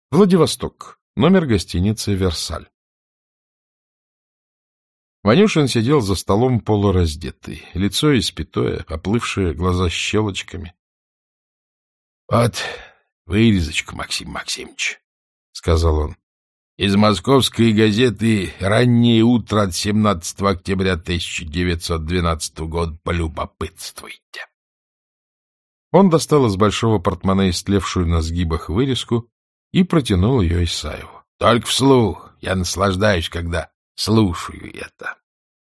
Владивосток. Номер гостиницы «Версаль». Ванюшин сидел за столом полураздетый, лицо испятое, оплывшее, глаза щелочками. — Вот вырезочка, Максим Максимович, — сказал он, — из московской газеты «Раннее утро» от 17 октября 1912 года. Полюбопытствуйте. Он достал из большого портмоне истлевшую на сгибах вырезку и протянул ее Исаеву. — Только вслух. Я наслаждаюсь, когда слушаю это.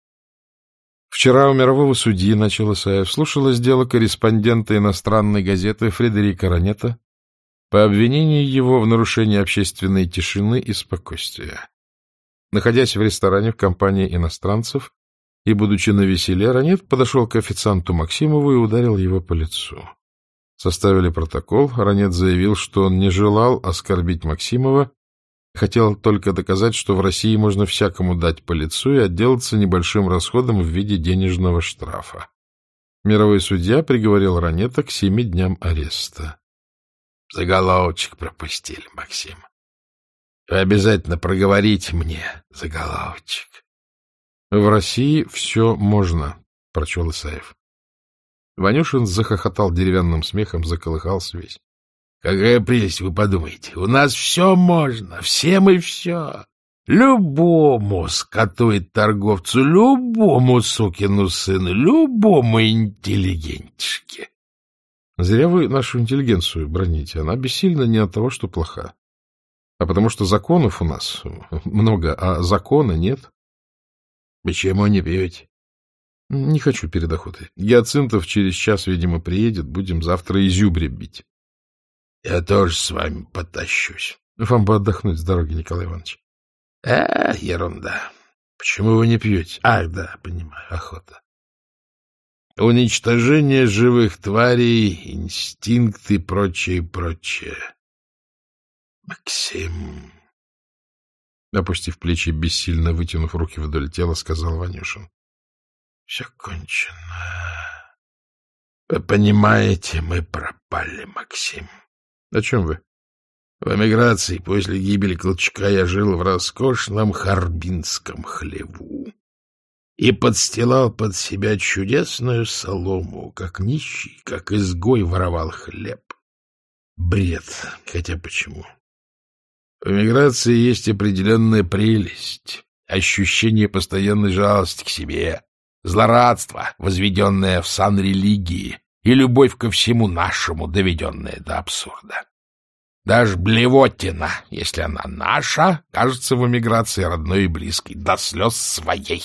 Вчера у мирового судьи, начал Исаев, слушалось дело корреспондента иностранной газеты Фредерика Ранета по обвинению его в нарушении общественной тишины и спокойствия. Находясь в ресторане в компании иностранцев и, будучи навеселе, Ранет подошел к официанту Максимову и ударил его по лицу. Составили протокол. Ранет заявил, что он не желал оскорбить Максимова, хотел только доказать, что в России можно всякому дать по лицу и отделаться небольшим расходом в виде денежного штрафа. Мировой судья приговорил Ранета к 7 дням ареста. — Заголовочек пропустили, Максим. Вы обязательно проговорите мне заголовочек. — В России все можно, — прочел Исаев. Ванюшин захохотал деревянным смехом, заколыхался весь. — Какая прелесть, вы подумаете. У нас все можно, всем и все. Любому скоту и торговцу, любому сукину сыну, любому интеллигентишке. Зря вы нашу интеллигенцию броните. Она бессильна не от того, что плоха, а потому что законов у нас много, а закона нет. — Почему не пьете? — Не хочу перед охотой. Гиацинтов через час, видимо, приедет. Будем завтра изюбря бить. — Я тоже с вами потащусь. — Вам бы отдохнуть с дороги, Николай Иванович. — Ерунда. Почему вы не пьете? Ах, да, понимаю, охота. Уничтожение живых тварей, инстинкт и прочее, прочее. Максим... Опустив плечи, бессильно вытянув руки вдоль тела, сказал Ванюшин. — Все кончено. Вы понимаете, мы пропали, Максим. — О чем вы? — В эмиграции после гибели Колчака я жил в роскошном Харбинском хлеву и подстилал под себя чудесную солому, как нищий, как изгой воровал хлеб. Бред. Хотя почему? В эмиграции есть определенная прелесть, ощущение постоянной жалости к себе, злорадство, возведенное в сан религии, и любовь ко всему нашему, доведенная до абсурда. Даже блевотина, если она наша, кажется в эмиграции родной и близкой, до слез своей.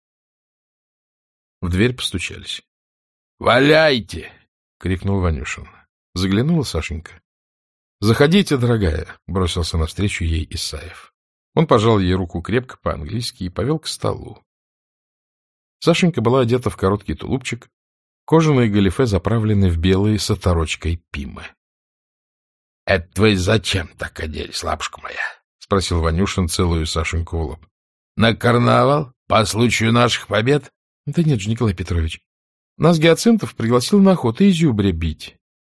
В дверь постучались. — Валяйте! — крикнул Ванюшин. Заглянула Сашенька. — Заходите, дорогая! — бросился навстречу ей Исаев. Он пожал ей руку крепко по-английски и повел к столу. Сашенька была одета в короткий тулупчик, кожаные галифе заправлены в белые с оторочкой пимы. — Это вы зачем так оделись, лапушка моя? — спросил Ванюшин, целую Сашеньку в лоб. — На карнавал? По случаю наших побед? — Да нет же, Николай Петрович. Нас Гиацинтов пригласил на охоту изюбря бить.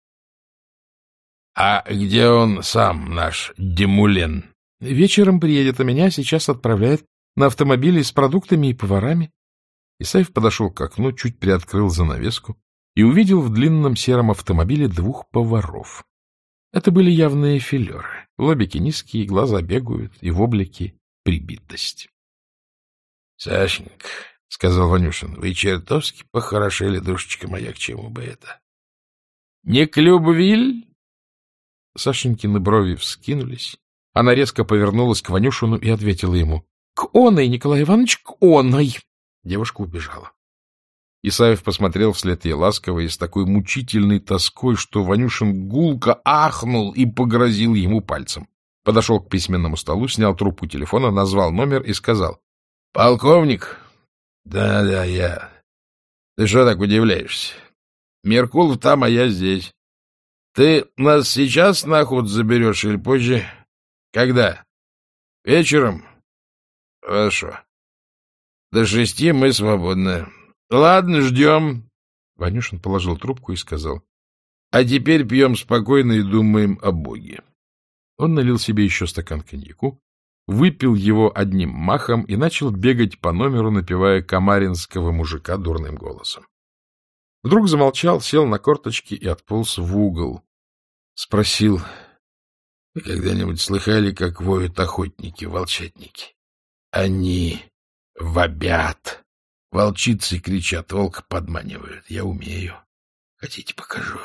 — А где он сам, наш Демулен? — Вечером приедет, а меня сейчас отправляет на автомобиле с продуктами и поварами. Исаев подошел к окну, чуть приоткрыл занавеску и увидел в длинном сером автомобиле 2 поваров. Это были явные филеры. Лобики низкие, глаза бегают, и в облике прибитость. — Сашенька, — сказал Ванюшин, — вы чертовски похорошели, душечка моя, к чему бы это? — Не к любви? Сашенькины брови вскинулись. Она резко повернулась к Ванюшину и ответила ему. — К оной, Николай Иванович, к оной! Девушка убежала. Исаев посмотрел вслед ей ласково и с такой мучительной тоской, что Ванюшин гулко ахнул и погрозил ему пальцем. Подошел к письменному столу, снял трубку телефона, назвал номер и сказал. — Полковник? — Да, я. Ты что так удивляешься? Меркулов там, а я здесь. Ты нас сейчас на охоту заберешь или позже? Когда? Вечером? Хорошо. До 6 мы свободны. Ладно, ждем. Ванюшин положил трубку и сказал. А теперь пьем спокойно и думаем о Боге. Он налил себе еще стакан коньяку, выпил его одним махом и начал бегать по номеру, напевая камаринского мужика дурным голосом. Вдруг замолчал, сел на корточки и отполз в угол. Спросил: — Вы когда-нибудь слыхали, как воют охотники-волчатники? Они вопят. Волчицы кричат, волка подманивают. Я умею. Хотите, покажу?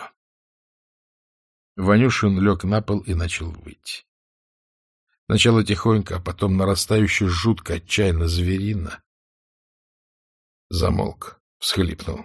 Ванюшин лег на пол и начал выть. Сначала тихонько, а потом нарастающе жутко, отчаянно, зверино. Замолк, всхлипнул.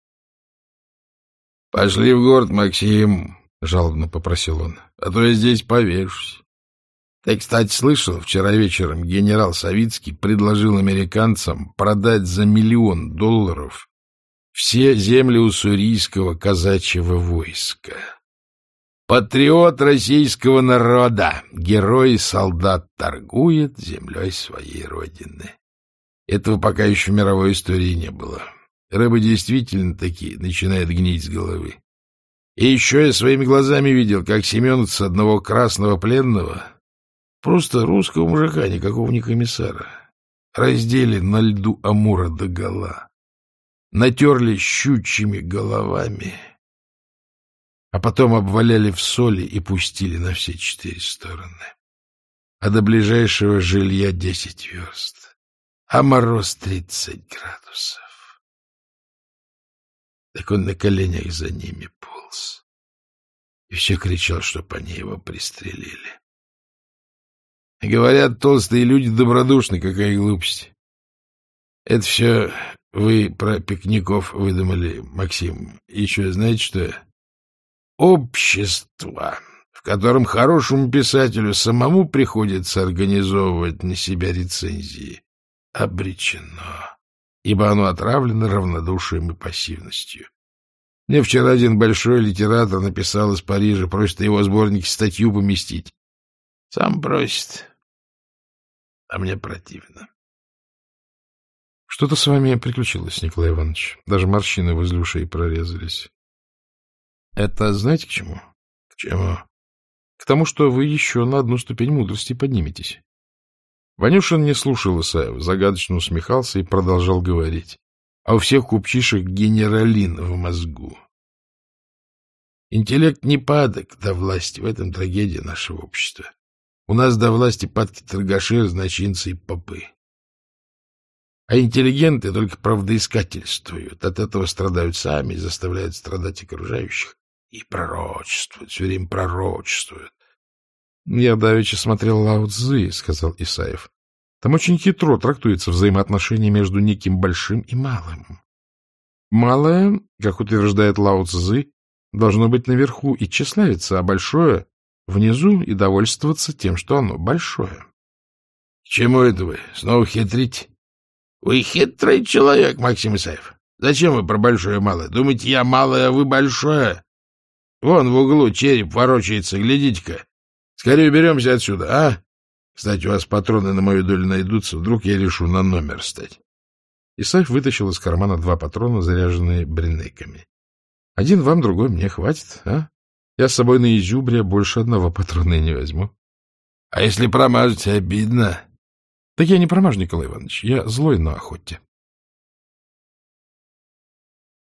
— Пошли в город, Максим, — жалобно попросил он, — а то я здесь повешусь. Ты, кстати, слышал, вчера вечером генерал Савицкий предложил американцам продать за $1 миллион все земли уссурийского казачьего войска. Патриот российского народа, герой и солдат торгует землей своей родины. Этого пока еще в мировой истории не было. Рыбы действительно такие начинают гнить с головы. И еще я своими глазами видел, как семеновцы одного красного пленного, просто русского мужика, никакого не комиссара, раздели на льду Амура догола, натерли щучьими головами, а потом обваляли в соли и пустили на все 4 стороны. А до ближайшего жилья 10 верст, а мороз 30 градусов. Так он на коленях за ними полз и все кричал, чтоб они его пристрелили. Говорят, толстые люди добродушны, какая глупость. Это все вы про пикников выдумали, Максим. Еще знаете, что общество, в котором хорошему писателю самому приходится организовывать на себя рецензии, обречено, ибо оно отравлено равнодушием и пассивностью. Мне вчера один большой литератор написал из Парижа, просит его сборнике статью поместить. Сам просит, а мне противно. — Что-то с вами приключилось, Николай Иванович. Даже морщины возле ушей прорезались. — Это знаете к чему? — К чему? — К тому, что вы еще на одну ступень мудрости подниметесь. Ванюшин не слушал Исаева, загадочно усмехался и продолжал говорить. А у всех купчишек генералин в мозгу. Интеллект не падок до власти, в этом трагедия нашего общества. У нас до власти падки торгаши, разночинцы и попы. А интеллигенты только правдоискательствуют, от этого страдают сами и заставляют страдать окружающих. И пророчествуют, все время пророчествуют. — Я давеча смотрел Лао Цзы, — сказал Исаев. Там очень хитро трактуется взаимоотношение между неким большим и малым. Малое, как утверждает Лао Цзы, должно быть наверху и тщеславиться, а большое — внизу и довольствоваться тем, что оно большое. — К чему это вы? Снова хитрить? — Вы хитрый человек, Максим Исаев. Зачем вы про большое и малое? Думаете, я малое, а вы большое? Вон в углу череп ворочается, глядите-ка. Скорее уберемся отсюда, а? Кстати, у вас патроны на мою долю найдутся, вдруг я решу на номер стать. Исаев вытащил из кармана 2 патрона, заряженные бренейками. — Один вам, другой мне хватит, а? Я с собой на изюбре больше 1 патрона и не возьму. — А если промажете, обидно. — Так я не промажу, Николай Иванович, я злой на охоте.